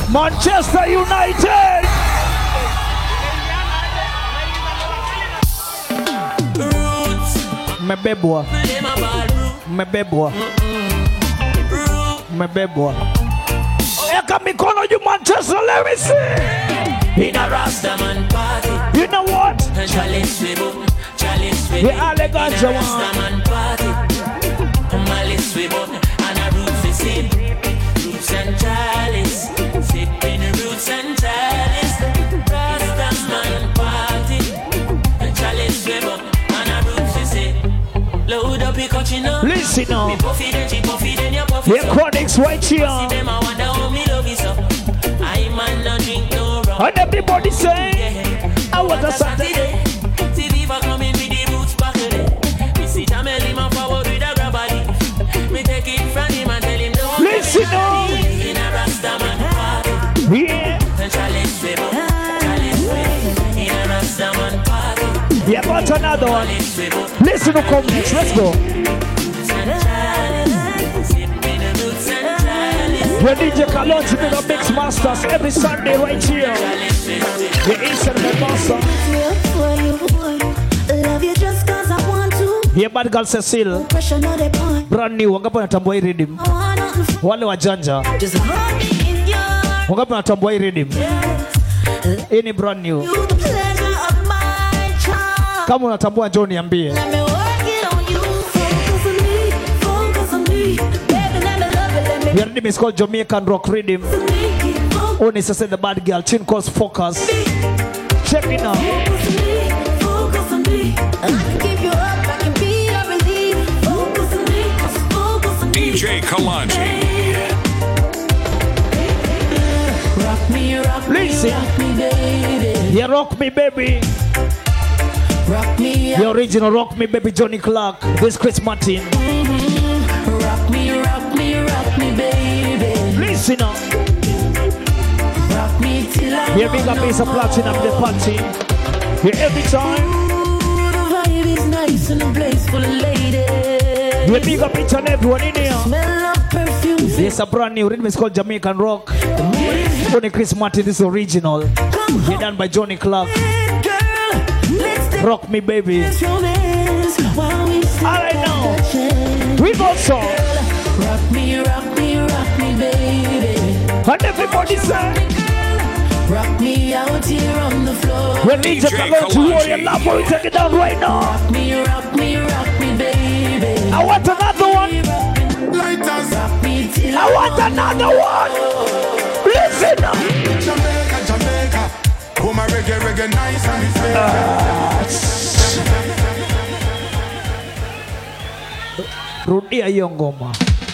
Manchester United. Mmebebwa. Mmebebwa. Mmebebwa. Eka mikono juu Manchester, let me see. In a Rastaman party. You know what? Chalice The elegant Rastaman party. Malice we bun and a roots we sip. Roots and chalice. Sipping roots and chalice. Rastaman party. Chalice we bun and a roots we sip. Load up your coaching up. Listen now. Me puffy then she puffy then you puffy. The Chronixx right here. See them I wonder how me love you so. I man no drink no rum. And everybody say, I was a Saturday. See Viva coming with the roots back today. Me see Jamel him and forward with a grab body. Me take it from him and tell him no. Listen now. In a Rastaman party. Yeah. And Chalice Webo. Chalice Webo. In a Rastaman party. Yeah, got another one. Chalice Webo. Listen to come next. Let's go. Roots and chalice. Sipping the roots and chalice. Your DJ Kalonji with the Mix Masters every Sunday right here. The Eastern Mombasa. Love you just cause I want to. Yeah, bad girl Cecile. Pressure no the point. Brand new. Wangapi wanatambua hii rhythm? I want nothing for Wale wajanja. just hold me in your Wangapi wanatambua hii rhythm? Hii ni brand new. you the pleasure of my child. Kama unatambua njoo niambie. Let me work it on you. Focus on me, focus on me. Baby, let me love it, let me Your rhythm is called Jamaican Rock Rhythm. focus Only say the bad girl. Tune calls Focus. Check it out. on me, focus on me. I can keep you up, I can be your relief. Focus on me, focus on me. DJ Kalonji. Rock me, Listen. rock me, baby. Yeah, Rock Me Baby. Rock me, The original Rock Me Baby Johnny Clark. This Chris Martin. rock me, rock me, rock me, baby. Listen up. Rock me till I Yeah, big up piece of platinum the party. Yeah, every time. Ooh, the vibe is nice in a place full of ladies. Yeah, big up each and everyone in here. Smell of perfume. Yes, a brand new rhythm is called Jamaican Rock. Johnny Chris Martin, this is original. Yeah, done by Johnny Clark. Girl, let's take Rock Me Baby. romance while we still All right now. touching. We got some. Rock me, rock me, rock me, baby. And everybody say, Rock me out here on the floor. we need to go to Warrior Love. We take it down right now. Rock me, rock me, rock me, baby. I want another one. Lighters. Rock me till I want another one. Listen up. Jamaica, Jamaica. Oh, my reggae, reggae, nice and it's Rudia hiyo ngoma.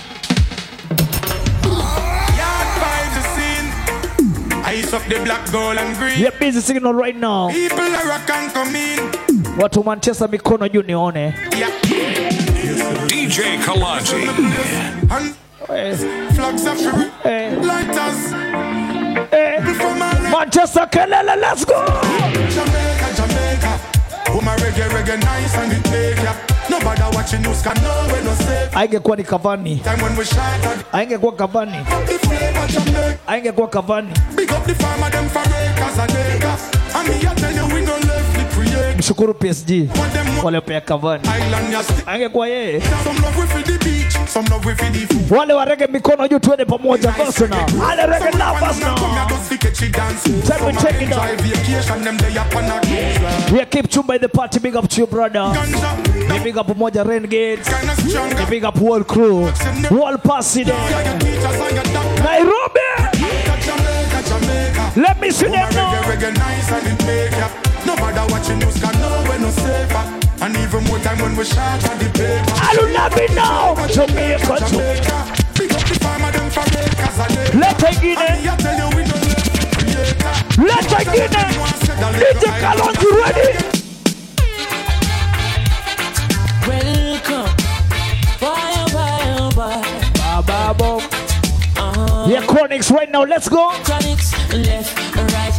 Yard vibes the scene. Ice up the black, gold and green. We are busy singing on right now. People are rock and come in. Watu Manchester mikono juu nione. Yeah. DJ Kalonji. And Eh, flags of free. eh, Lighters. eh. Before my life. Manchester kelele, let's go. Jamaica, Jamaica. Oh, my reggae, reggae, nice and it make ya. Nobody watching news can know when no safe. Aingekuwa ni Cavani. Time when we shattered. Aingekuwa Cavani. The flavor Jamaica. Aingekuwa Cavani. Big up the farmer, them for acres and acres. And me I tell you we no left the create. Mshukuru PSG. What them want Wale pea Cavani. island ya stick. Aingekuwa yeye. Some love we for the beach, some love we for the food. Wale warege mikono juu tuende pamoja verse now. Ale reggae lovers now. Time we check it out. We keep chumba in the party. Big up to you, brother. We big up Moja Renegades. We big up World Crew. World President. Nairobi. Let me see them now. Nobody watching news can know when no safer. And even more time when we shot at the paper. I don't love it now. Jamaica. Big up the farmer, them for acres and acres. Let's take it And me I tell you we no left the creator. Let's take it DJ Kalonji ready. welcome. Fire, Babo. Yeah, Chronixx right now. Let's go. Chronixx, left and right.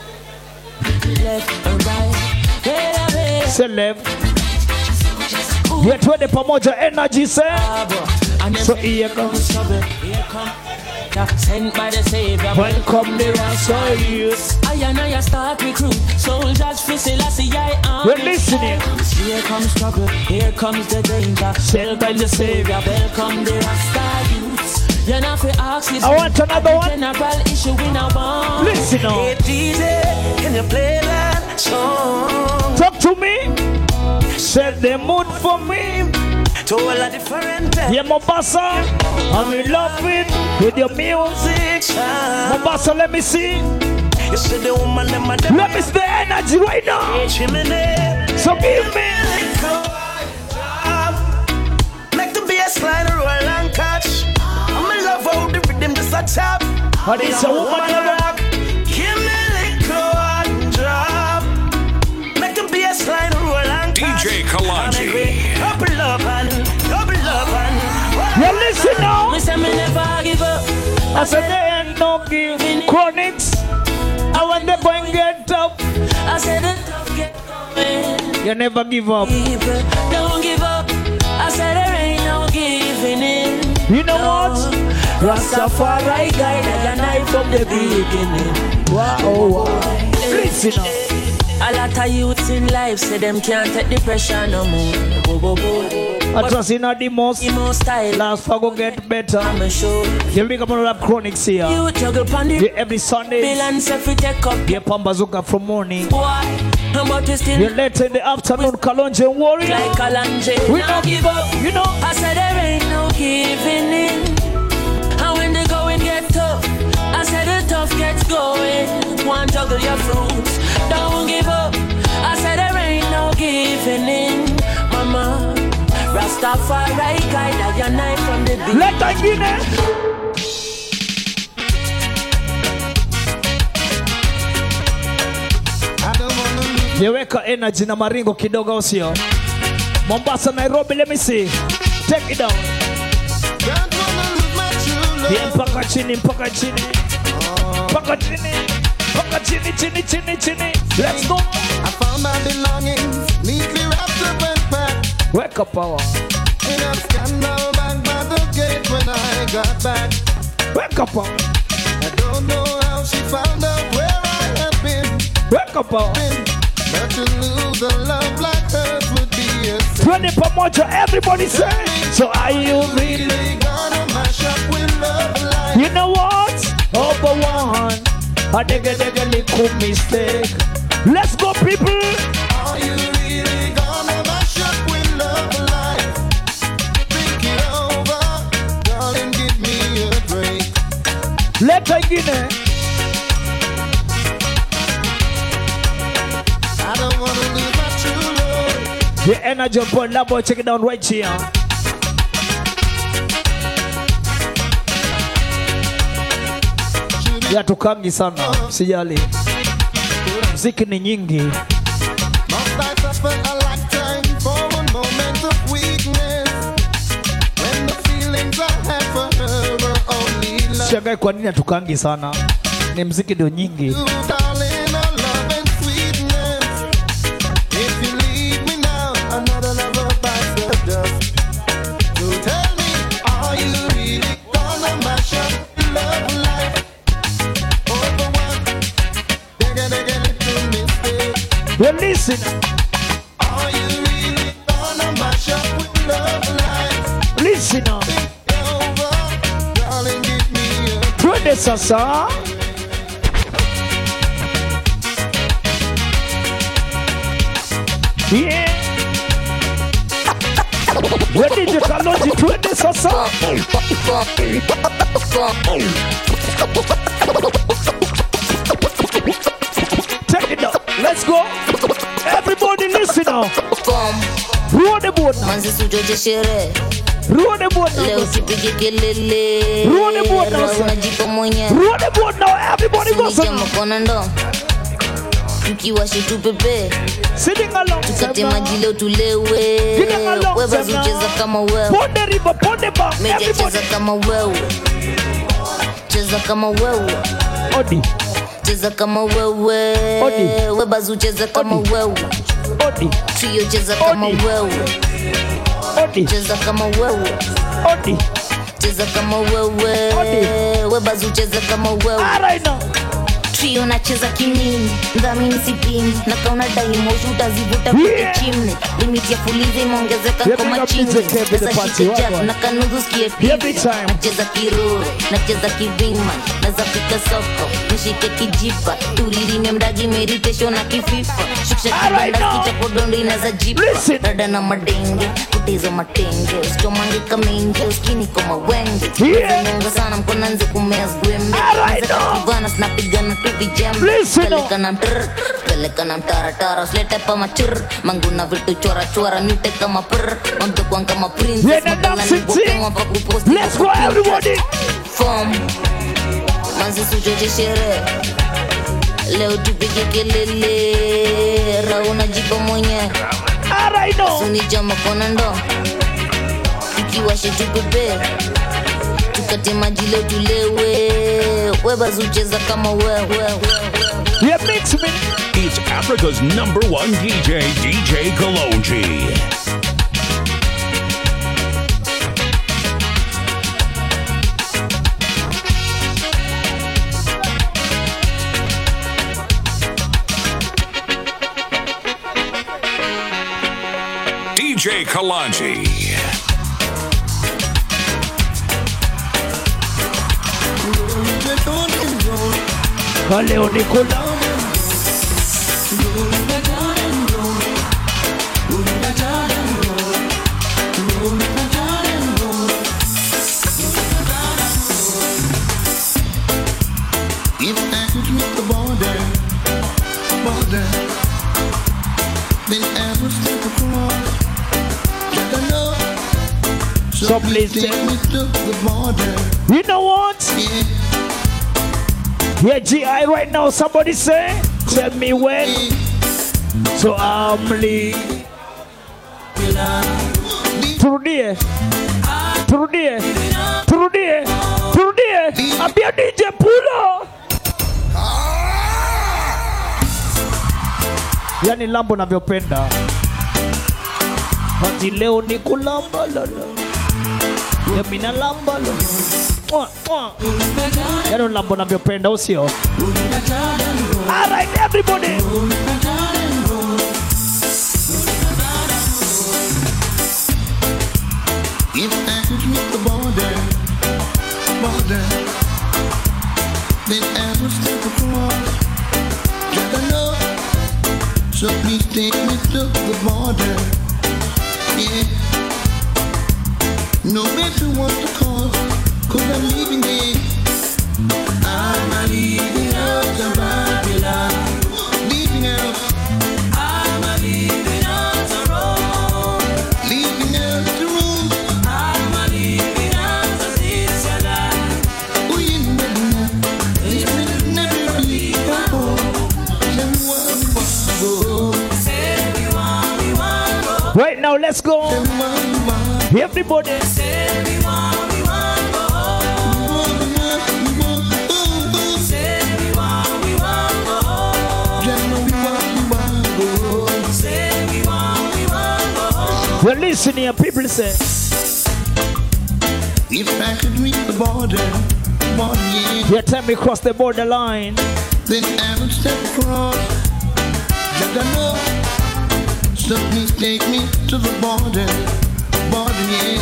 Left and right. Hey, Say left. Yeah, twende pamoja energy say. So here come. Here come. danger, sent by the Savior. Welcome the Rasta youth. I and I start recruit soldiers for Selassie I am. You're listening. Here comes trouble, here comes the danger, Sent by the Savior. welcome the Rasta youths. You're not for ask this. I want another one. General issue in a bomb. Listen now. Hey DJ, can you play that song? Talk to me. Set the mood for me. To all a different Yeah, Mombasa, I'm in love with your music. Mombasa, let me see. You see the woman them a Let me see the energy right now. So give me. Make the bass line roll and catch. I'm in love how the rhythm just a tap. But it's a woman rock. Give me little one drop. Make the bass line roll and catch. DJ Kalanji. Double up and You listen now. me say me never give up. I said they ain't no giving. Chronics. I want them go and get up. I said the tough get going. You never give up. People don't give up. I said there ain't no giving in. You know what? Rastafari guide and I from the beginning. Wow, wow. Listen now. A lot of youths in life say them can't take the pressure no more. Bo, bo, bo. I trust in the most. Emo style, Last for go get better. I'm a show. You make up on rap Chronics here. You juggle pon the Yeah, every Sunday. bill and say fi take up. Yeah, Pambazuka from morning. Boy, but we still You later in the afternoon, Kalonji and Warrior. like Kalanje. We No don't give up, you know. I said there ain't no giving in. And when the going get tough, I said the tough gets going. One juggle your fruits, don't give up. I said there ain't no giving in, mama. Rastafari guide your knife from the beginning. Let that Guinea. Yeweka energy na maringo kidogo usio. Mombasa, Nairobi, let me see. Take it down. Yeah, mpaka chini, mpaka chini. Mpaka chini. Mpaka chini, chini, chini, chini. Let's go. I found my belongings neatly wrapped up and packed. Wake up power. In a scandal back by the gate when I got back. Wake up power. I don't know how she found out where I had been. Wake up power. But to lose a love like hers would be a sin. 20 pamoja, everybody say. So are you really? Really gonna mash up with love like. You know what? Over one. A digga little mistake. Let's go, people. Are you really gonna mash up with love like? Think it over, darling, give me a break. Let her Guinea. I don't wanna lose my true love. The energy of boy, that boy, check it down right here. Ya tukangi sana, sijali. Mziki ni nyingi. Must I suffer a lifetime for one moment of weakness? When the feelings I had for her were only love. Shangai kwa nini hatukangi sana. Ni mziki ndio nyingi. You, darling, our love and sweetness. If you leave me now, another lover bites the dust. So tell me, are you really gonna mash up love life? Over one, digga little mistake. Well, listen. Are you really gonna mash up with love life? Listen now. Over, darling, give me a Twende sasa. Yeah. Where did you Kalonji? Twende sasa. Take it down. Let's go. Everybody listen now. Roll the boat now. Manzi sujoje sherehe Roll the boat leo now. sipige kelele Rudi bwana, Roho sasa. unajipa mwenyewe Roll the boat now. Everybody go Sinicha sing. mkono ndo Tukiwashe tupepe Sitting along. Tukate maji leo tulewe Sitting along. Wewe zucheza kama wewe Pon the river, pon the bar. Meja Everybody. cheza kama wewe Cheza kama wewe Odi, Cheza kama wewe Odi. Webazu cheza kama Odi. wewe odi, Trio cheza kama Odi. wewe odi, Cheza kama wewe odi, cheza kama wewe. Webazu cheza kama wewe. Alright now. Trio nacheza kimini, dhamini sipini. Na kauna daimo utazivuta kwenye chimney. Limit ya fuliza imeongezeka kama chini. Sasa shike jack na kanuzu skie pipi. Nacheza kiruru, nacheza kivingman. Nazapika soko, nishike kijipa. Turirime mdagi meditation na kififa. Shukisha kibanda kicha kodondo inaza jipa. Rada na madenge, kutizo matenge. Usichomange kamenge, uskini kama wenge. Zinunga sana mkona nze kumea zgwembe. Nzaka kivana snapigana tu vijembe. Peleka na mtara slete pa machur. Manguna vitu chora chora nite kama prr. Mamdo kwang kama prince. Let's go everybody. Form manzi sujoje shere. Leo tupige kelele. Rauna jipa mwenye. Alright now. Suni jama kona ndo. Tukiwashe tupepe. Tukate maji leo tulewe. Webazu cheza kama wewe. Yeah, mix me. It's Africa's #1 DJ, DJ Kalonji. DJ Kalonji. Leo Nicola. If I could reach the border, then I would step across. Just I know. So please take me to the border. You know what? Yeah, GI right now. Somebody say, tell me when. So Amli. Turudie. Abia DJ Pula. Yani lambo navyopenda. Hati leo ni kulamba lala. Ya mina lamba lala. Yani lambo navyopenda usio. Alright everybody. If I could reach the border, then I would step across. Just I know. So please take me to the border. Yeah. No matter what the cost, 'cause I'm leaving there. I'm leaving out of Babylon. Leaving out. I'm leaving out the road. Leaving out the road. I'm leaving out the city. Oh, you never, this will never be home. Right now, let's go. Everybody. We're listening, people say. If I could reach the border, yeah. Yeah, time we cross the borderline. Then I would step across. Just I know. So please take me to the border, yeah.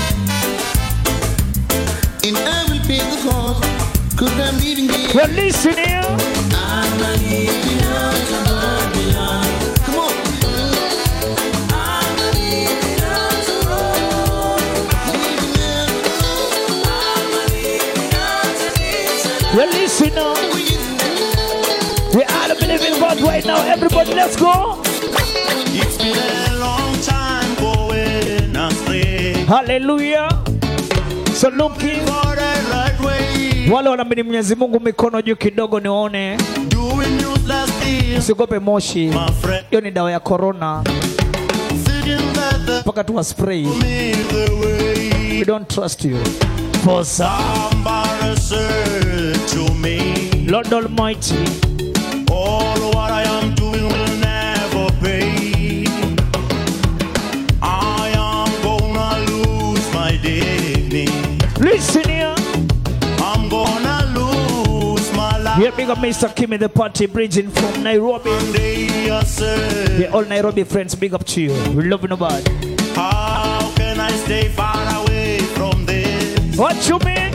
And I will pay the cost, 'cause I'm leaving here. We're listening. I'm leaving out to Babylon. Come on. I'm leaving out the road. Leaving out the road. I'm leaving out the city. We're listening. We all believe in God right now. Everybody, let's go. It's been a long time going astray. Hallelujah. So looking. For the right way. Wale wanamini Mwenyezi Mungu mikono juu kidogo nione. Doing useless things. Usiogope moshi. Hiyo ni dawa ya corona. Paka tu wa spray. We don't trust you. For somebody said to me, Lord Almighty, all what I am doing will never pay. I am gonna lose my dignity. Listen here. Yeah, big up Mr. Kim in the party, bridging from Nairobi. Yeah, all Nairobi friends, big up to you. We love you nobody. How can I stay far away from this? What you mean?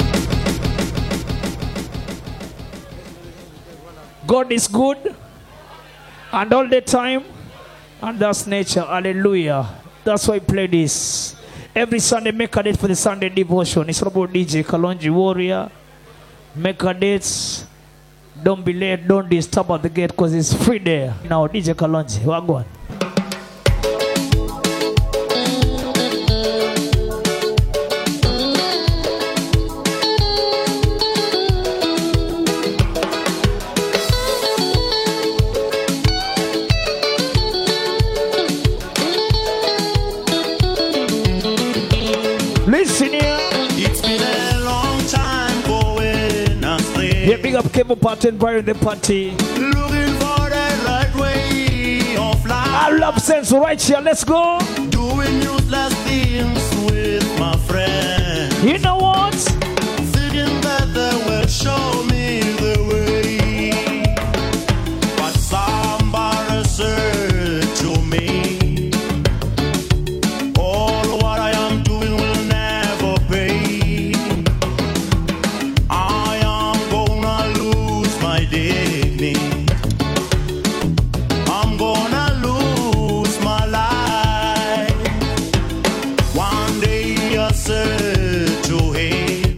God is good, and all the time, and that's nature. Hallelujah. That's why I play this. Every Sunday, make a date for the Sunday devotion. It's about DJ Kalonji Warrior. Make a date. Don't be late. Don't disturb at the gate because it's free there. Now, DJ Kalonji, wagwan. Listen here. It's been a long time going astray. Yeah, big up Cable Party and Brian the party. Looking for the right way of life. I love sense right here. Let's go. Doing useless things with my friends. You know what? Thinking that they will show me the way. But somebody said to me, all what I am doing will never pay. I am gonna lose my dignity. I'm gonna lose my life. One day I said to him,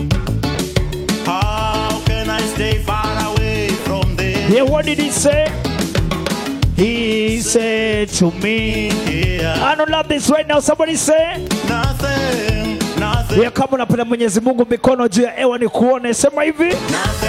how can I stay far away from this? Yeah, what did he say? He said to me, Yeah, I don't love this right now. Somebody say, nothing, nothing, yeah, kama unapenda Mwenyezi Mungu mikono juu ya hewa ni kuone. Sema hivi. nothing.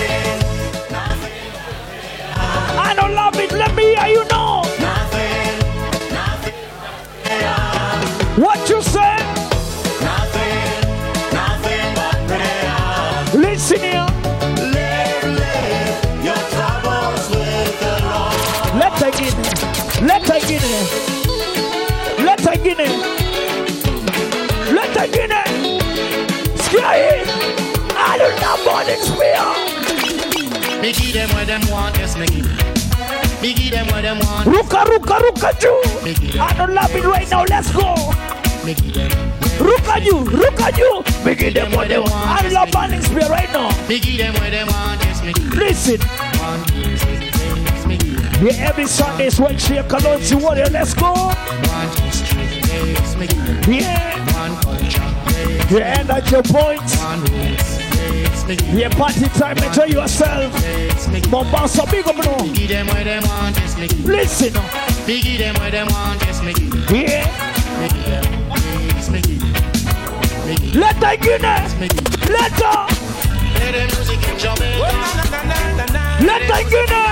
I don't love it. Let me hear you know. Nothing, nothing, What you say? nothing, nothing but prayer. Listen here. Live your troubles with the Lord. Let her get it. Let her get it. Let her get it. Let her get it. Sky. I don't love morning spear. Me give them what them want, yes me give them. Me give them what them want, Ruka, ruka, ruka, ju. me give them. I don't love it right now. Let's go. Me give them. Ruka, you. Ruka, you. We give them what they want. I love morning spear right now. Me give them what them want, yes me give them. Listen. One piece with the days, me give them. Yeah, every Sunday is when she Kalonji Warrior. Let's go. One history days, me give them. Yeah. One culture days, You end at your point. one roots days, me give them. Yeah, party time. Enjoy yourself. Days, me give them. Mombasa, big up now. Give them what them want, yes me give them. Listen. Me give them what them want, yes me give them. Yeah. Me give them days, me give them. Me give them. Let her get it. Me give them. Let her. Play the music in Jamaica. Let her get it.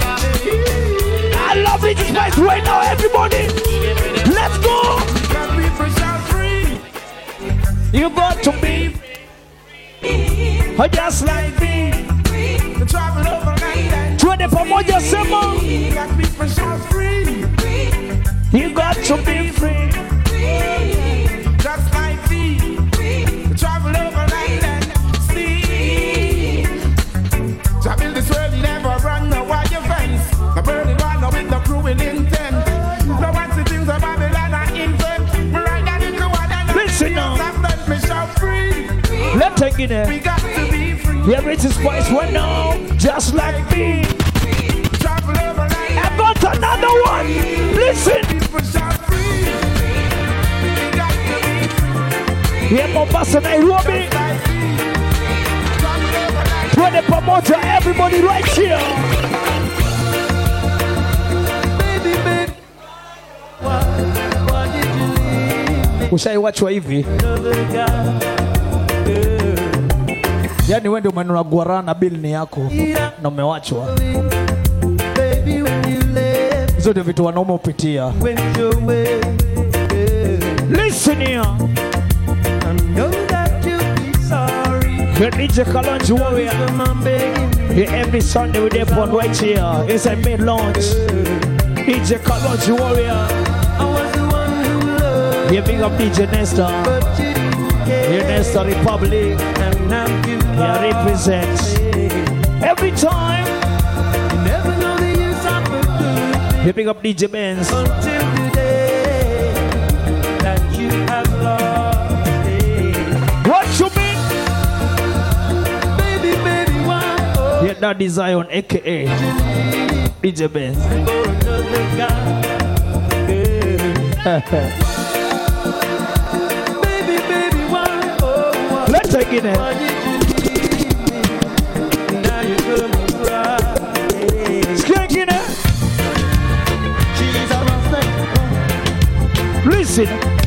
I love it. It's nice right now, everybody. Let's go. You got to be just like me. 20 pamoja sema. You got to be free. Just like me, travel over land and sea. Travel this world, you never run, no wire fence. The burning one, no with the cruel intent. No one see things of Babylon I invent. Me ride that little one and Listen now. let me shout free. Let her get We it. got to be free. Yeah, it's his voice right now. Just like me. Travel over land I got another one. Listen. people shout free. We got to be free. Yeah, Mombasa, Nairobi. Like me. Travel over land. 20 pamoja, everybody right here. Baby, baby. Why did you leave? Ushaiwachwa hivi. Yaani wewe ndio umenunua guarana, bill ni yako na umewachwa. Baby, when you left, Hizo ndio vitu wanaume upitia. went your way. Listen here. I know that you'll be sorry. The DJ Kalonji Warrior. So I'm begging you. Yeah, every Sunday we dey put right here. It's a mid launch. DJ Kalonji Warrior. I was the one who loved, Yeah, big up DJ Nesta. but you didn't care. Yeah, Nesta Republic. And now you Yeah, are represents. Every time. You never know the use of a good You pick up DJ Benz. until the day that you have lost it. What you mean? Baby, baby, why? Oh, Yeah, Daddy Zion, aka DJ Benz. for another guy. Baby, baby, why? Oh, why? Let's take it in. Why did you leave me? Now you're gonna cry. Skank in it. She's a rough Listen.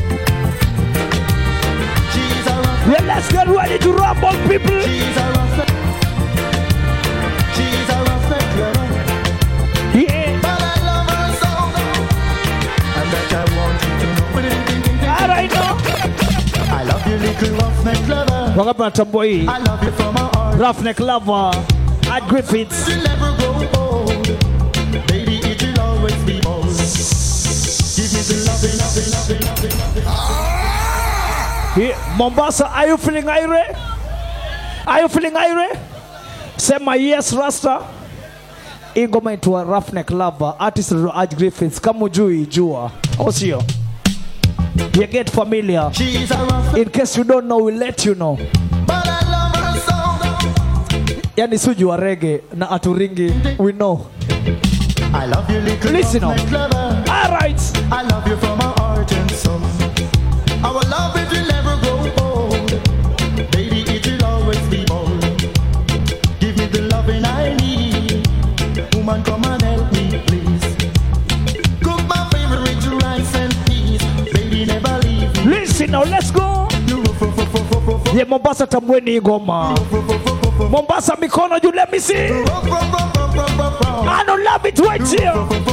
She's a rough Yeah, let's get ready to rumble, people. She's a rough She's a rough lover. Yeah. But I love her so. And that I want you to know. All right now. I love you, little roughneck lover. Wangapi wanatambua hii? I love you from my heart. Roughneck Lover at Griffiths. You'll never grow old. Baby, it will always be bold. Give me the loving, loving, loving, loving, loving. Here, Mombasa, are you feeling irate? Are you feeling irate? Say my yes, Rasta. Hii ngoma inaitwa Roughneck Lover, artist at Griffiths. Kama ujui, jua. Au sio? You get familiar. She's a rough, In case you don't know, we'll let you know. but I love her so. Yani suju wa reggae na aturingi, we know. I love you, little Listen roughneck lover. Alright. I love you from my heart and soul. Our love, it will never grow old. Baby, it will always be bold. Give me the loving I need. Woman, come and help me, please. Cook my favorite rice and peas. Baby, never leave me. Listen now, let's go. Yeah, Mombasa tamweni hii ngoma. Mombasa mikono juu, let me see. I don't love it right here.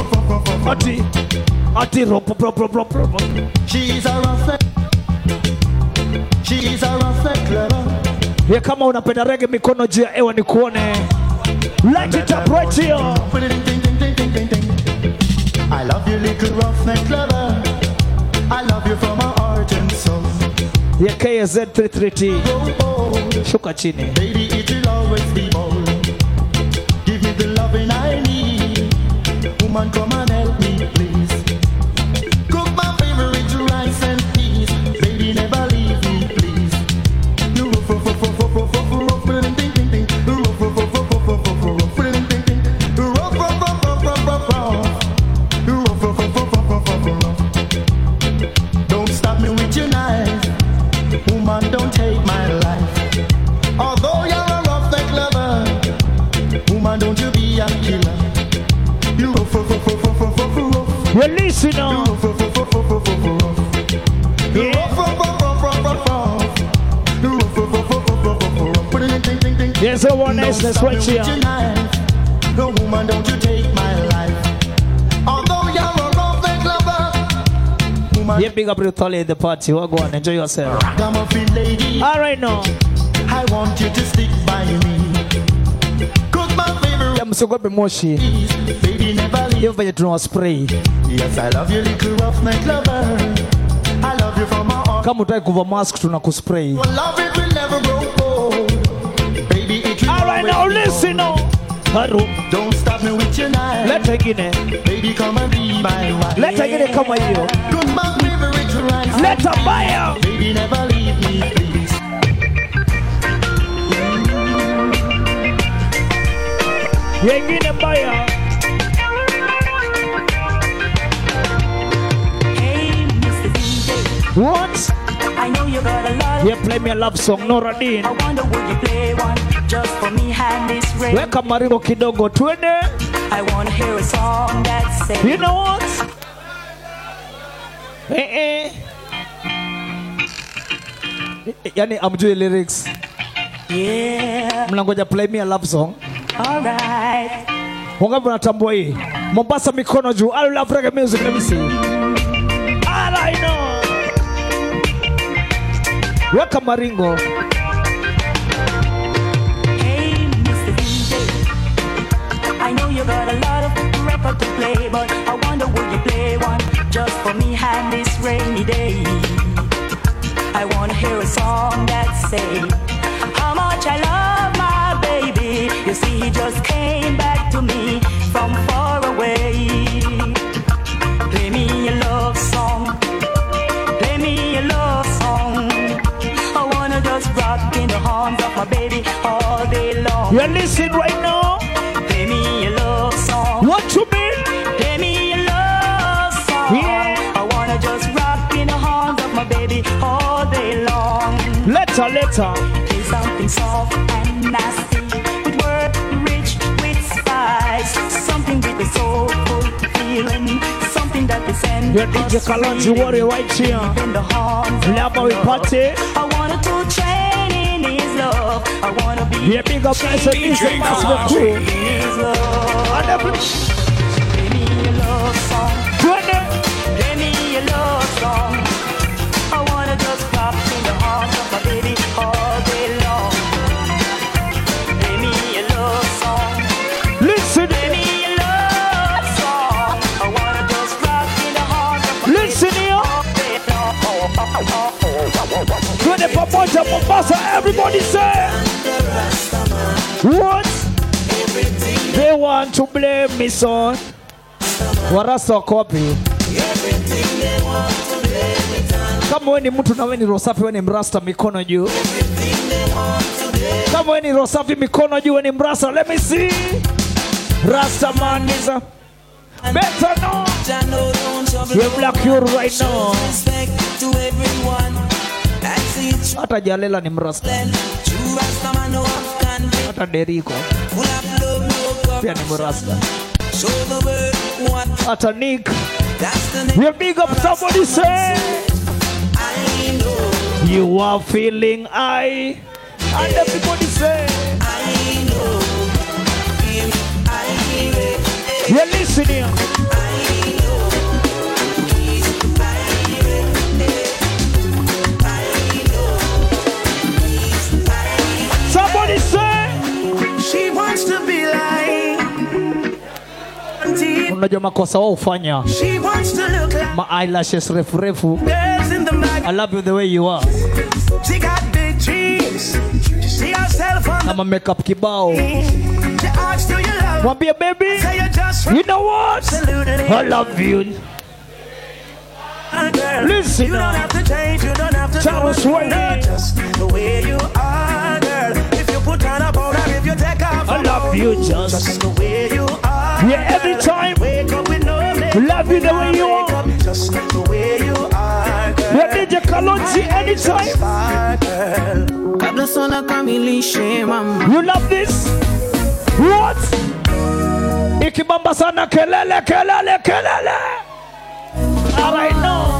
Ati rope. She's a rough. She's a rough lover. Yeah, kama unapenda reggae mikono juu ya ewa nikuone. Light it up right here. I love you, little roughneck lover. I love you from my heart and soul. Yeah, KZ 330. Shuka chini. Baby, it will always be bold. Give me the loving I need. Woman, come and help me, please. Cook my favorite rice and peas. Baby, never leave me, please. You don't stop me with your knife. Woman, don't take my life. Although you're a rough lover, woman, don't you be a killer. You You listen now. There's a one nice right here. No woman, don't you take my life. Although you're a rough lover, woman, Yeah, big up to Tolly at the party. Well, go on, enjoy yourself. come up in lady. All right now. I want you to stick by me. Cook my favorite Yeah, msogope moshi. piece. Baby, never leave. Hiyo venye tunawa spray. Yes, I love you, little roughneck lover. I love you from my heart. Kama utaki kuva mask tunakuspray. Your love, it will never grow old. Baby, it will All right now, always be listen bold. now. Haru. Don't stop me with your knife. Leta ingine. Baby, come and be my wife. Leta ingine kama hiyo. Cook my favorite rice. Leta mbaya. Baby, never leave me, please. Yeah, ingine mbaya. Hey, Mr. DJ, What? I know you got a lot Yeah, play me a love song, Noradin. I wonder would you play one just for me and this ring? Weka maringo kidogo twende. I wanna hear a song that says You know what? Yani amjui lyrics. yeah, Mnangoja play me a love song. alright. Wangapi wanatambua hii? Mombasa mikono juu. I love reggae music, let me see. All I know. Weka maringo. Hey, Mr. DJ, I know you got a lot of record to play, but I wonder would you play one just for me and this rainy day? I wanna hear a song that say how much I love my baby. You You see, he just came back to me from far away. Play me a love song. Play me a love song. I wanna just rock in the arms of my baby all day long. You're listening right now. Play me a love song. What you mean? Play me a love song. Yeah. I wanna just rock in the arms of my baby all day long. Letter. Play something soft and nasty, with word rich with spice, something with a soulful feeling, something that is send. You're DJ Kalonji Warrior right here. In the arms Love how we party. I wanna to train in his love. I wanna be Yeah, big up nice and easy, DJ massive Kalonji. crew. his love. And every Play me a love song. Twenty. Play me a love song. I wanna just pop in the arms of my baby all day long. Play me a love song. Listen. Play me a love song. I wanna just rock in the arms of my Listen baby here. all day long. 24 points of Mombasa, everybody say. What? They want to blame me, son. Warasa copy. Kama wewe ni mtu na wewe ni rosafi, wewe ni mrasta, mikono juu. Kama wewe ni rosafi, mikono juu, wewe ni mrasta. Let me see. Rasta man is a better no. You're black, you're right now. Hata Jalela ni mrasta. Hata Deriko pia ni mrasta. Hata Nick. You big up somebody say. You are feeling high. And everybody say. You're listening. Somebody say. She wants to be like. Unajua makosa wao ufanya. She wants to look like Ma eyelashes refu refu. girls in the mag. I love you the way you are. She got big dreams. She see herself on Kama makeup kibao. She asks, do you love? Mwambie baby. Say you just You know what? absolutely. I love you. Girl, Listen you now. don't have to change. You don't have to Charles do it. Wayne. Just the way you are, girl. If you put on a powder, if you take off I a love you just. the way you are. Yeah, every time. Wake up with no makeup. Love you the way you are. Just the way you are, girl. Yeah, DJ Kalonji anytime. Girl. Kabla sona kamilishe mama. You love this? What? Ikibamba sana kelele. Alright now.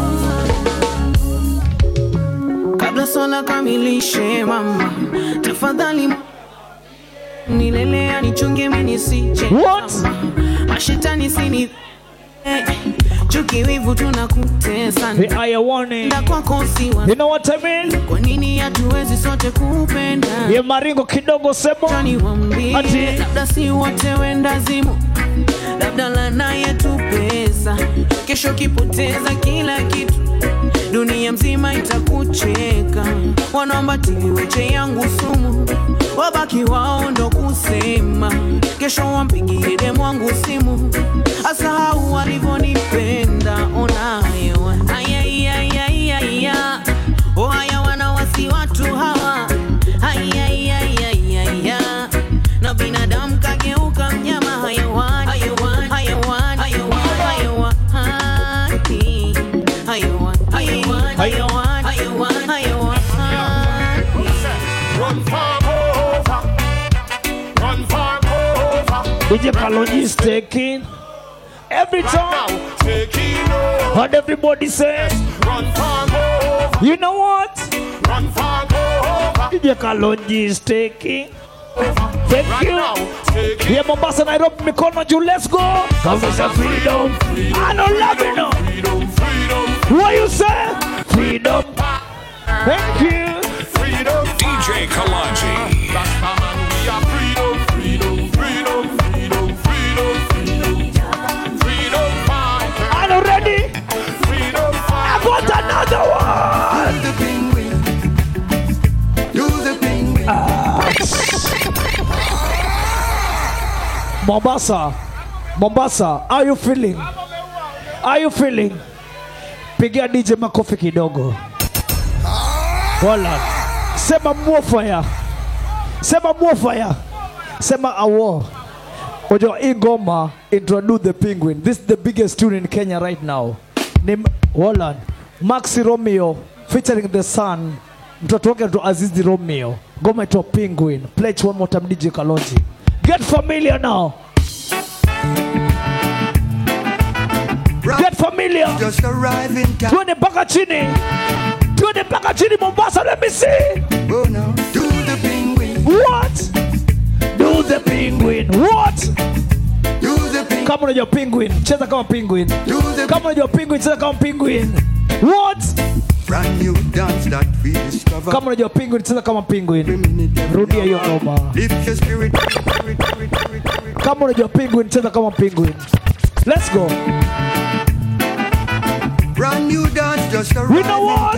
Kabla sona kamilishe mama. Tafadhali nilelea nichunge mimi nisije. What? Mashetani sini chuki wivu tunakutesa. The eye warning. Nda kwako siwa. You know what I mean? Kwa nini hatuwezi sote kupenda? Ye maringo kidogo sebo. Tani wambie Ati. labda si wote wenda zimu. Labda lana yetu pesa. Kesho kipoteza kila kitu. Dunia mzima itakucheka. Wanaomba tiliweche yangu sumu. Wabaki wao ndo kusema. Kesho wampigie demu wangu simu. Asahau walivyonipenda. Ona hewa. Ayayayayaya. Oh haya wanawasi watu hawa. Ayayayayaya. Na binadamu kageuka mnyama hayawan. Hayawan. Hayawan. Hayawan. Hayawan. Hayawan. Hayawan. Hayawan. Hayawan. Hayawan. Run far over. Run far over. DJ Kalonji is taking every time. Taking over. And everybody says, Run far over. you know what? Run far over. DJ Kalonji is taking. Thank Right you. now, taking. Yeah, Mombasa, Nairobi, mikono juu, let's go. Come is a freedom. I don't love it no. Freedom, freedom, What you say? Freedom. Thank you. freedom. DJ Kalonji. Rastaman, we are freedom, freedom, freedom, freedom, freedom, freedom, freedom fighter. I'm not ready. Freedom I fighter. got another one. Do the penguin. Do the penguin. Mombasa, how you feeling? How you feeling? Pigia DJ makofi kidogo. Wala. Sema more fire. Sema more fire. Sema awo. Ojo Ingoma introduce the Penguin. This is the biggest tune in Kenya right now. Name Holland. Maxi Romeo featuring the Sun. Mtoto wake ndo Azizi Romeo. Ngoma to Penguin. Play it one more time DJ Kalonji. Get familiar now. Get familiar. Just arrive in town. Tuende mpaka chini. Tuende mpaka chini Mombasa, let me see. Oh no. Do the Penguin. What? Do the Penguin. What? Do the Penguin. Kama unajua Penguin, cheza kama Penguin. Kama unajua Penguin, cheza kama Penguin. What? Brand new dance that we discover. Kama unajua Penguin, cheza kama Penguin. Rudia hiyo ngoma. Lift your spirit. Kama unajua Penguin, cheza kama Penguin. Let's go. Brand new dance just arrived. We know what?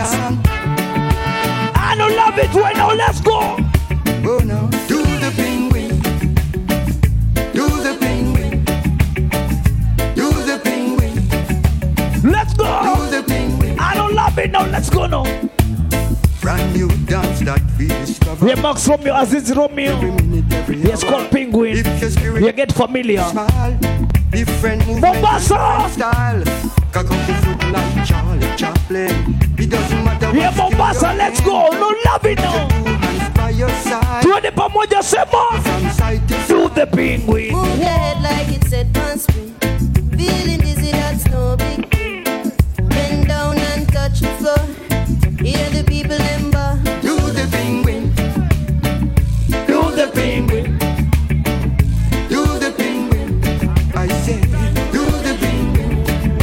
I don't love it right now. Let's go. Oh no. Do the Penguin. Do the Penguin. Do the Penguin. Let's go. Do the Penguin. I don't love it now. Let's go now. Brand new dance that we discover. Yeah, Max Romeo, Aziz Romeo. Yes, called Penguin. You get familiar. Smile. Different movement. Mombasa. Style. Cock up the foot like Charlie Chaplin. It doesn't matter what. Yeah, Mombasa, let's go. No love it now. By your side. Tuende pamoja sema. Do the Penguin. Move your head like it's set on spring. Feeling dizzy, that's no big deal. Bend down and touch the floor. Hear the people in bar. Do the Penguin. Do the Penguin. Do the Penguin. I say, do the Penguin.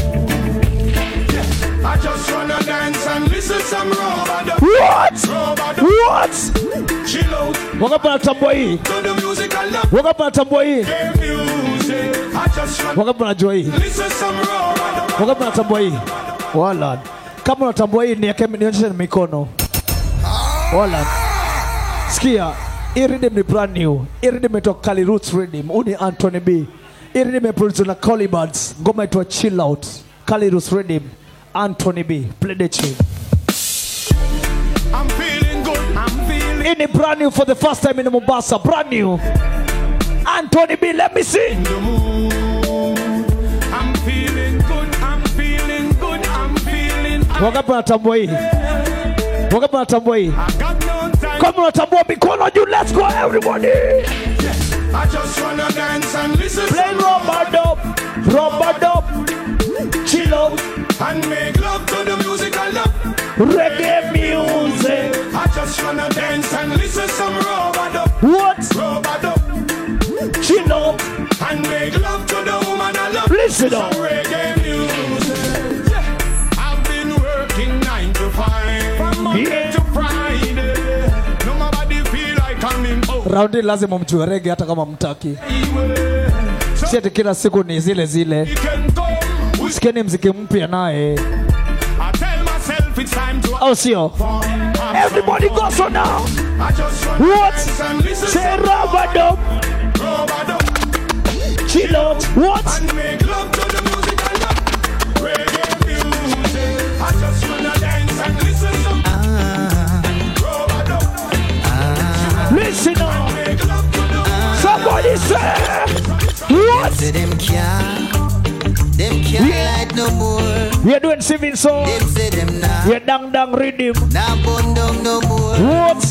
I just wanna dance and listen some Robado. What? What? Chill out. Wangapi wanatambua hii? To the music I love. Wangapi wanatambua hii? Music. I just wanna Wangapi wanajua hii? listen some Robado. Wangapi wanatambua hii? Wala. Kama unatambua hii nionyeshe na mikono. Wala. Sikia, hii rhythm ni brand new. Hii rhythm imetoka Kali Roots Rhythm. Uni Anthony B. Hii rhythm imeproduced na Colibuds. Ngoma itwa Chill Out. Kali Roots Rhythm. Anthony B. Play the tune. I'm feeling good. I'm feeling. Hii ni brand new for the first time in Mombasa. Brand new. Anthony B. Let me see. I'm feeling good. I'm feeling good. I'm feeling. Wangapi wanatambua hii? Wangapi wanatambua hii? I got no time. Kama unatambua mikono juu, let's go everybody. I just wanna dance and listen. Play Robado. Robado. Chill out. And make love to the music I love. Reggae music. I just wanna dance and listen some Robado. What? Robado. Chill out. And make love to the woman I love. Listen up. Some reggae music. Yeah. I've been working 9 to 5 from Monday to Friday. No nobody feel like coming home. Raundi lazima mjue reggae hata kama mtaki. Si ati kila siku ni zile zile. Sikieni mziki mpya naye. I tell myself it's time to. Oh, sio. Everybody go so now. I just wanna What? dance and listen Say some Robado. Robado. Chill out. What? And make love to the music I love. Reggae music. I just wanna dance and listen some Robado. Listen up. Make love to the Somebody say. What? Say them can't light no more. We are doing civil song. Them say them nah. We are dang rhythm. Nah burn down no more. What?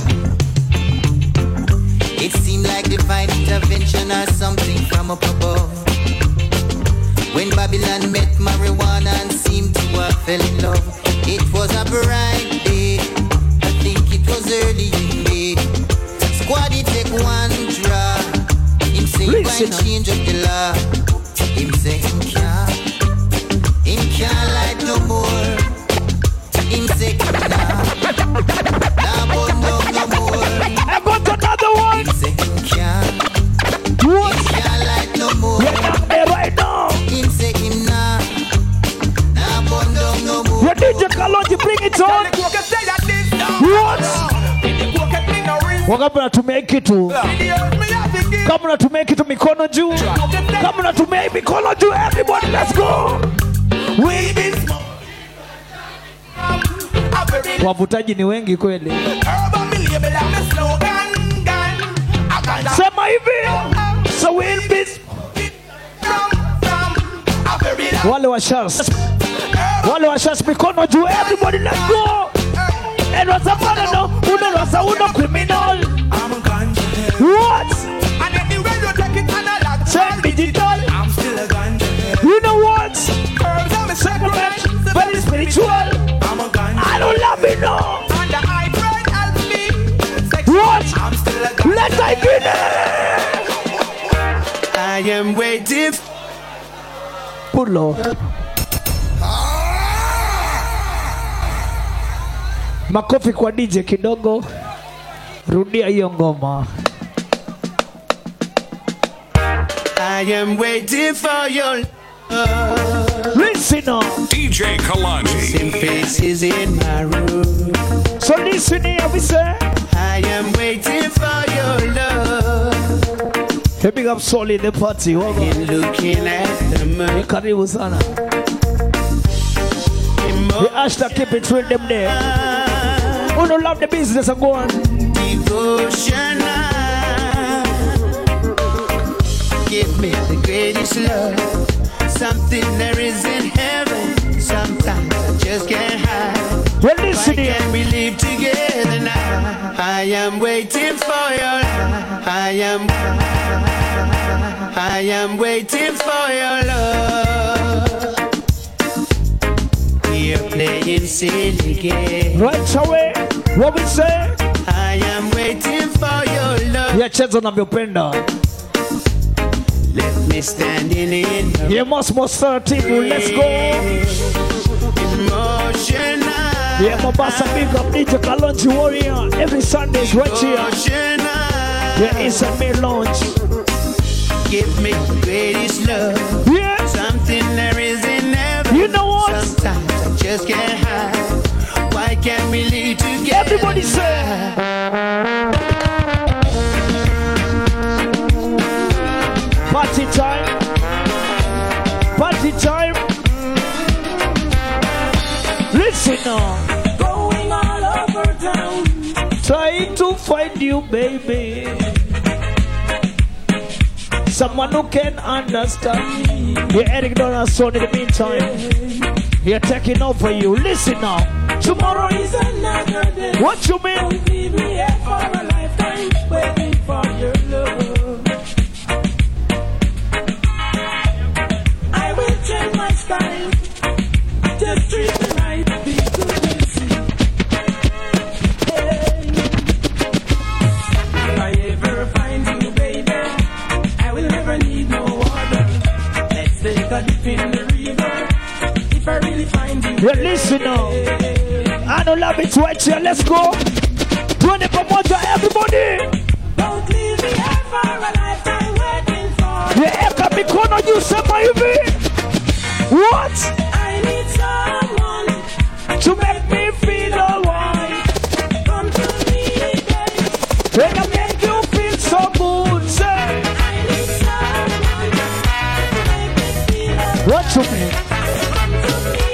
It seemed like divine intervention or something from up above. When Babylon met marijuana and seemed to have fell in love. It was a bright day. I think it was early in May. Squaddy take one draw. Him say why change up the law. Him say him can't light no more. Him say nah burn down no more. I got another one. Him say him can't light no more. We're down there right now. Him say him nah burn down no more. Your DJ Kalonji, bring it on. What? Wangapi wanatumia kitu? Kama unatumia kitu mikono juu. Kama unatumia hii mikono juu, everybody let's go. We'll be wavutaji ni wengi kweli. Sema hivi. So we'll be wale washas mikono juu, everybody let's go. And what's up, no? Uno criminal. What? Send digital. I'm still a ganja. You know what? Very spiritual. I'm a ganja. I don't love it no. And the high bread helps me. What? I'm still a ganja. Let's dive in. I am waiting. Pulo. Makofi kwa DJ kidogo. Rudia hiyo ngoma. I am waiting for your love. Listen up. DJ Kalanji. Same faces in my room. So listen here, we say. I am waiting for your love. Hey, big up Solid the party. In looking at the moon. Karibu sana. The hashtag keep it with them there. Who don't love the business and go on. Devotional. Give me the greatest love. Something there is in heaven. Sometimes I just can't hide. Well, listen here. Why can't we live together now? I am waiting for your love. I am waiting for your love. We are playing silly games. Right away. What we say? I am waiting for your love. Yeah, cheza unavyopenda. Let me standing in the Yeah, most 13. Let's go. emotional. Yeah, Mombasa big up DJ Kalonji Warrior. Every Sunday is right here. Yeah, it's a main launch. Give me the greatest love. Yeah. Something there is in heaven. You know what? Sometimes I just can't hide. Why can't we live together? Everybody say. Party time. Party time. Listen now. Going all over town. Trying to find you, baby. Someone who can understand me. Yeah, Eric Donaldson in the meantime. You're taking over you. Listen now. Tomorrow is another day. What you mean? Don't leave me here for a lifetime. Waiting for your love. I will change my style. Just treat me right. Be good and see. Hey. If I ever find you, baby, I will never need no other. Let's take a dip in the river. If I really find you, Yeah, listen now. I don't love it right here. Let's go. Run it promoter, everybody. don't leave me here for a lifetime waiting for. Yeah, eka mikono juu sema hivi. What? I need someone To make me feel alright. come to me, baby. When I make you feel so good, say. I need someone to make me feel alright. What you mean? Come to me, baby.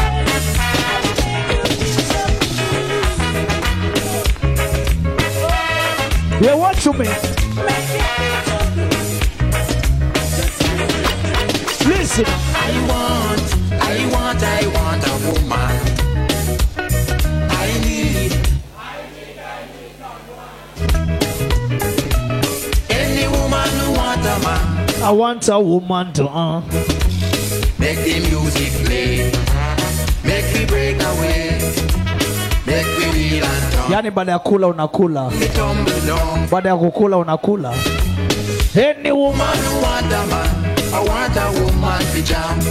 Yeah, what you mean? Listen. I want a woman. I need any woman who want a man. I want a woman to Make the music play. Make me break away. Make me real and talk. yani baada ya kula unakula. Me tumble down. Baada ya kukula unakula. Any woman. Man who want a man. I want a woman to jam.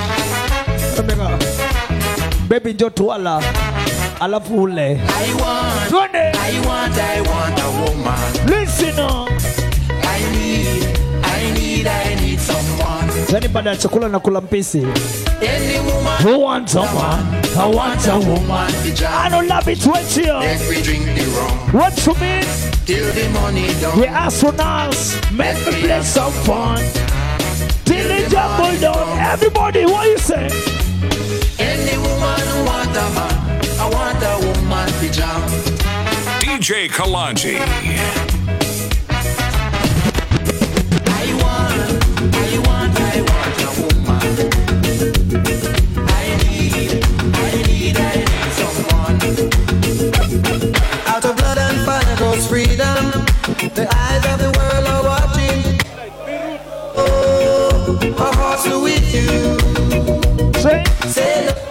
Baby njoo tuala. Alafu ule. I want a woman. Listen up. I need someone. Yani baada ya chakula nakula mpisi. Any woman Who wants someone? I want a woman. to jam. I don't love it right here. Make we drink the rum. What you mean? till the money done. We ask for us, make me play some fun. Till the jumble down. Everybody, what you say? Any woman who want a man, I want a woman to jump. DJ Kalanji. I want a woman. I need someone. Out of blood and fire goes freedom. The eyes of the world are watching. Oh, my heart's with you. Say no.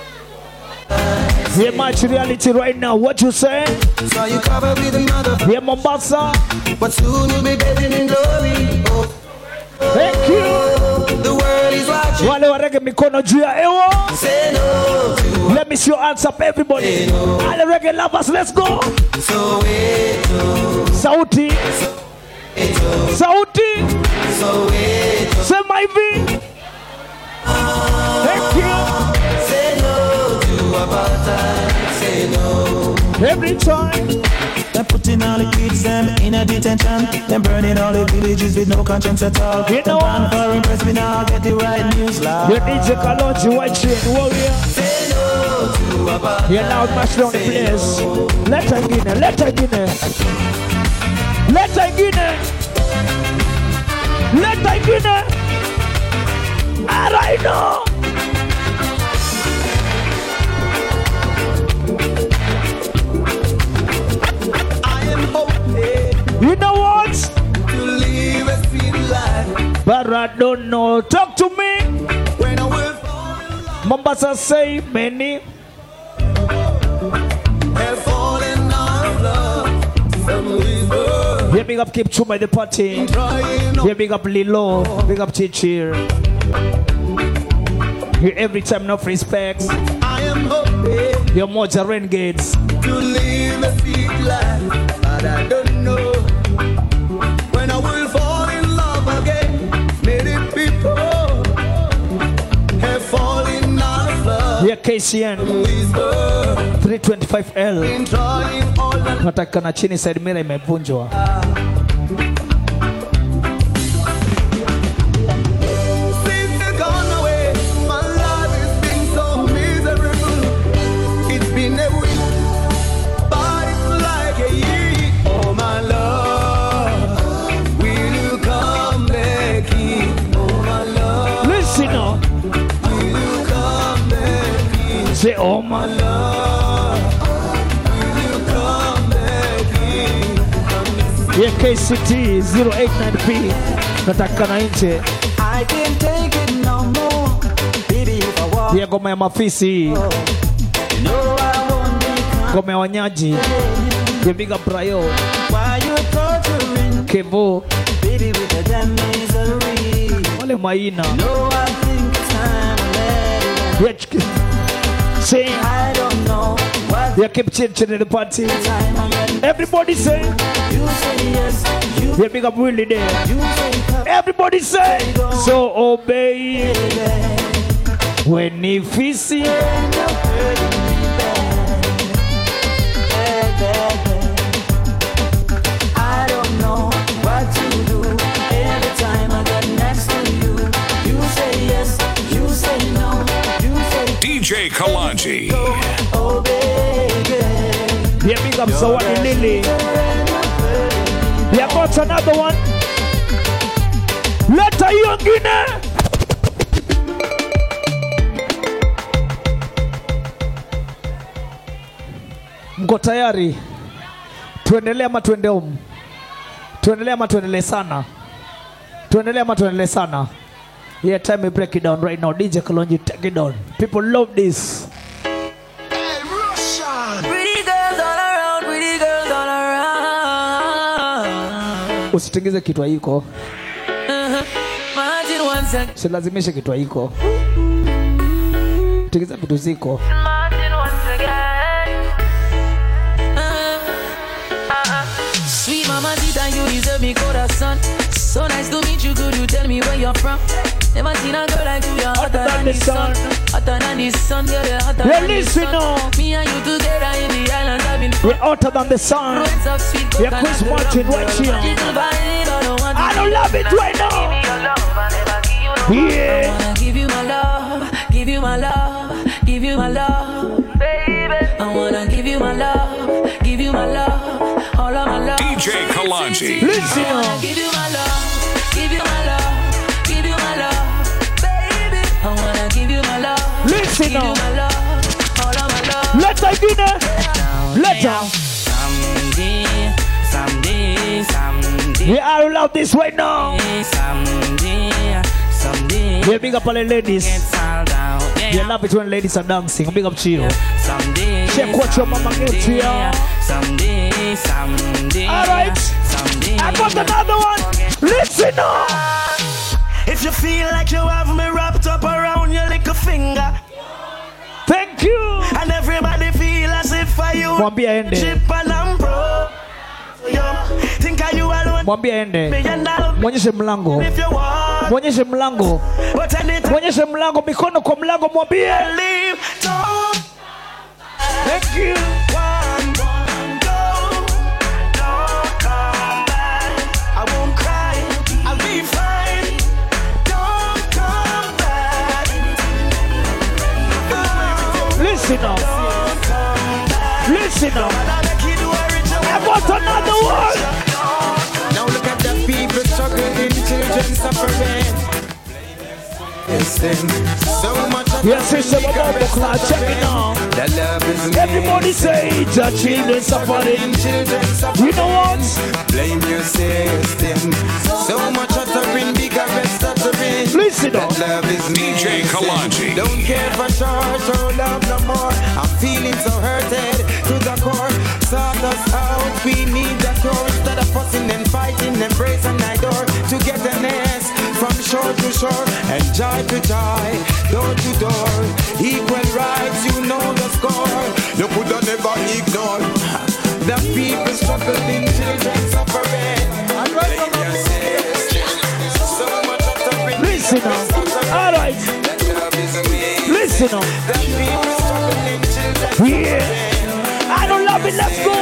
Here much reality right now. What you say? So you cover with the mother. Here Mombasa. But soon you'll be bathing in glory. Oh. Thank you. The world is watching. Wale warege mikono juu ya ewa. Say no. Let me see your hands up, everybody. No. All the reggae lovers, let's go. So wait, no. Sauti. Sauti. So wait, no. Sema hivi. Thank you. Say no to about time. Say no. Every time. They're putting all the kids them in a detention. Them burning all the villages with no conscience at all. You know what? For impress me now, get the right news loud. Your DJ Kalonji, white chain warrior. Say no to about You're now mashing on the place. Let her get it, let her get it. Let her get it. Let her get it. And I know. You know what? to live a sweet life. But I don't know. Talk to me. When I will fall in love, Mombasa say many. have fallen out of love. Some whisper, Here big up Keep Chuma the party. trying Here big up Lilo. Big up Chichir. Here every time enough respect. I am hoping Your Moja Renegades. to live a sweet life, but I don't know when I will fall in love again. Many people have fallen out of love. Here KCN Whisper, 325L. been trying all the Nataka na chini side mirror imevunjwa. since you're gone away. My life has been so miserable. It's been a week, but it's like a year. Oh my love, will you come back here? Oh my love, Listen now. will you come back here? Say oh my Love, will you come back here? Here KCT 089P. Nataka na nje. I can't take it no more. Baby, if I walk, Here ngoma ya mafisi. no, I won't be Ngoma ya wanyaji. Here big up Brayo. Why you torturing, Kevo. baby, with the damn misery? Wale maina. No, I think it's time to let it Here say. I don't know what Here keep changing the party. time I'm getting. Everybody say. You say yes, you Here big up Willie there. say come, Everybody say. So obey. When he fisi. I don't know what to do. Every time I get next to you, you say yes, you say no, you say DJ Kalanji. oh baby. Here big up Zawadi Lily. Here got another one. Let a young in. Mko tayari? Tuendelee ama tuende home? Tuendelee ama tuendelee sana? Tuendelee ama tuendelee sana? Yeah, time we break it down right now. DJ Kalonji, take it down. People love this. Pretty girls all around, pretty girls all around. Usitengeze kitu haiko. Imagine one second. Usilazimishe kitu haiko. Tengeza vitu ziko. Imagine once again. Sweet mama, Zita, you deserve me corazón. So nice to meet you, could you tell me where you're from? Never seen a girl like you, you're hotter than the sun. Hotter than the sun, girl, you're hotter than the sun. Me and you together in the islands having fun. We're hotter than the sun. Yeah, Chris Martin right here. I don't love it right now. Yeah. I wanna give you my love, give you my love, give you my love, baby. I wanna give you my love, give you my love, all of my love. DJ Kalanji. Listen I wanna give you my love, give you my love, give you my love, baby. I wanna give you my love, listen give you my love, all of my love. Let's begin it. Let's someday. Yeah, I love this right now. Someday. Yeah, big up all the ladies. Yeah, love it when ladies are dancing. Big up to you. Check what your mama gets here. Alright. I got another one. Listen up. If you feel like you have me wrapped up around your little finger. Thank you. And everybody feel as if I you Mwambia ende. chip and I'm pro. Think are you alone? Mwambia ende. Mwonyeshe mlango. If you want. Mwonyeshe mlango. Mwonyeshe mlango, mikono kwa mlango, mwambie. Leave, don't. Thank you. One, go. Don't come back. I won't cry. I'll be fine. Don't come back. Listen up. Listen up. I got another one. Now look at the people struggling, children suffering. So much of yes, sister, check it out. Everybody say the children suffering. You know what? Blame your system. So much uttering, bigger and stuttering. Listen up. Love is DJ Kalanji. Don't care for church or love no more. I'm feeling so hurted to the core. Sort us out. We need a cure instead of fussing and fighting, embrace and adore. Togetherness from shore to shore and joy to joy, door to door. Equal rights, you know the score. You could never ignore the people struggling, children suffering. Listen up. All right. Listen up. Yeah. I don't love it. Let's go.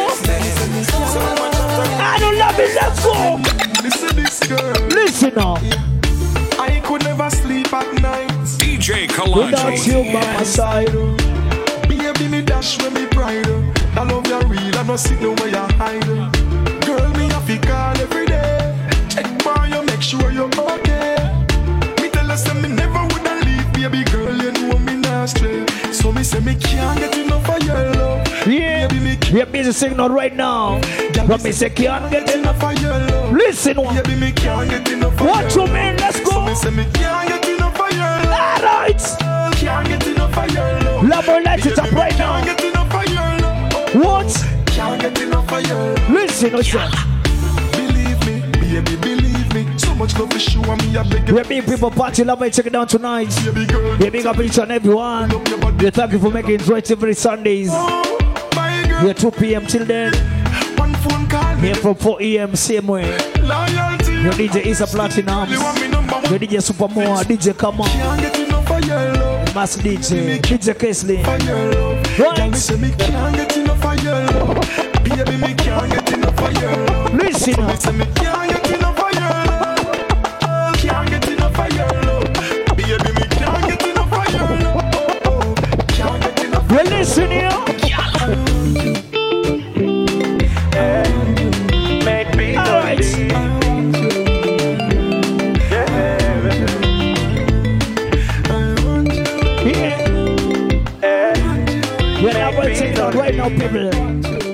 I don't love it. Let's go. Listen this girl. Listen up. I could never sleep at night. DJ Without Kalanji. you by my side. Baby, me dash when me pride. I love you real, I no see no way you hide. Girl, me have to call every day. Check for you, make sure you're okay. Me tell her say me never woulda leave, baby girl, you know me not stray. So me say me can't get enough of your love. Yeah, we're busy singing out right now. But me say can't get enough of your love. Listen, baby, me can't get enough of what your you mean? Let's go. So me say me can't get enough of your love. Alright. Can't get enough of your love. Love her, light it up right now. Can't get enough of your love. What? Can't get enough of your love. Listen, listen. Believe me, baby, believe me. So much love to show me, I beg you. We're being people party, love me, check it down tonight. We're big up each and everyone. We thank you for making it right every Sundays. We're 2 p.m. till then. One phone call. Here from 4 a.m. same way. Loyalty. Your DJ Isa Platinum. Your DJ Supermore, DJ Kama. Can't get enough of your love. Mass DJ, DJ Kesley. Right. Me say me can't get enough of your love. Baby, me can't get enough of your love. Listen up. Me say me can't get enough of your love. Can't get enough of your love. Baby, me can't get enough of your love. Can't get enough. Well, listen here. Make me We're not waiting right now, people.